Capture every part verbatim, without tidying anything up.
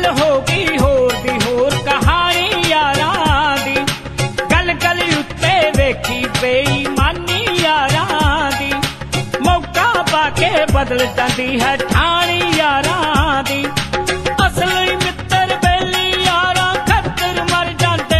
गल हो गई होर दी होर कहानी यारां दी, गल गल उत्ते वेखी बेईमानी यारां दी, मौका पाके बदल जांदी है ठाणी यारां दी। असली मित्र बेली यारां खतर मर जांदे,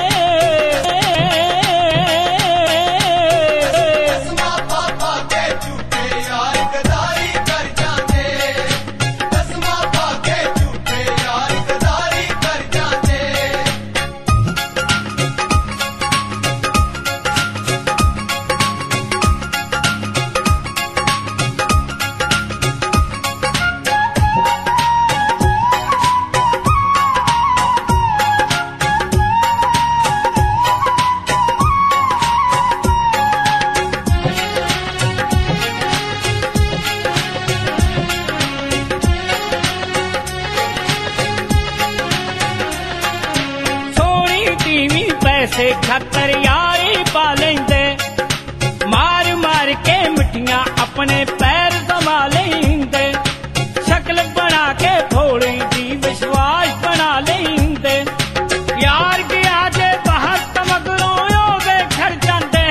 पैसे खातर यारी पा लेंदे, मार मार के मिठियां अपने पैर दबा लेंदे, शक्ल बना के भोली दी विश्वास बना लेंदे। यार गया जे बाहर तमगरों ओदे घर जांदे,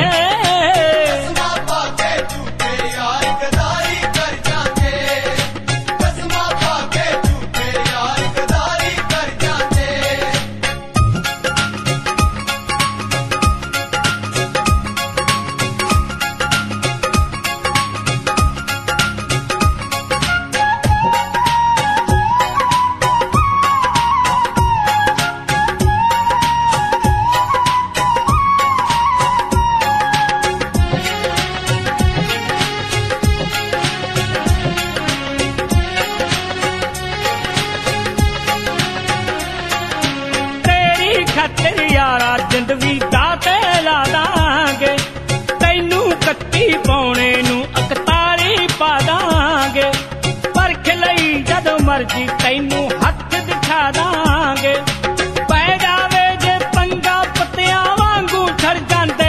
खातिर यारा जिंद भी दाते ला दांगे, तैनू कत्ती पौने नू अकतारी पा दांगे, परख लई जद मर्जी तैनू हथ दिखा दांगे। पै जावे जे पंगा पत्तियां वांगू झड़ जांदे,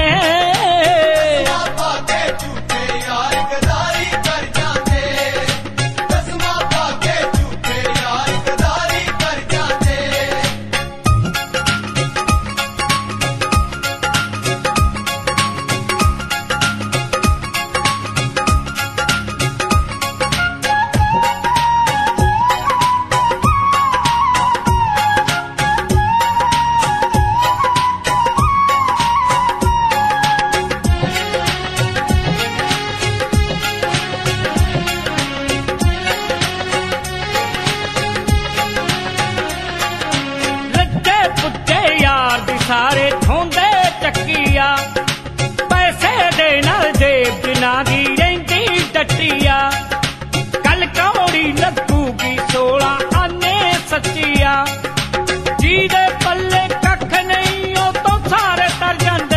सारे ठोंदे चक्किया, पैसे दे नाल जेब जिना दी रहिंदी टट्टिया, कल कौड़ी लगूगी सोला आने सच्चिया, जी दे पल्ले कख नहीं ओ तो सारे तर जांदे।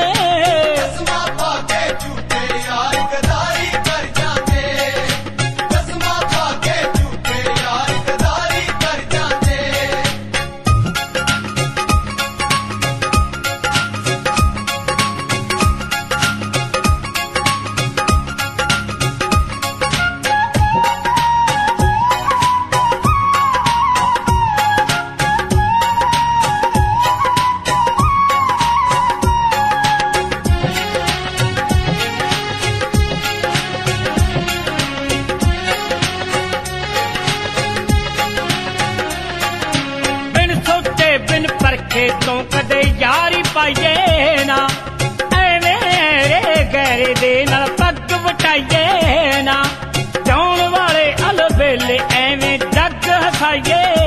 बिन परखे तो कदे यारी पाइए ना, एवें रे गहरे दे नाल पग वटाइए ना, जाउण वाले अलबेले एवें जग हसाइए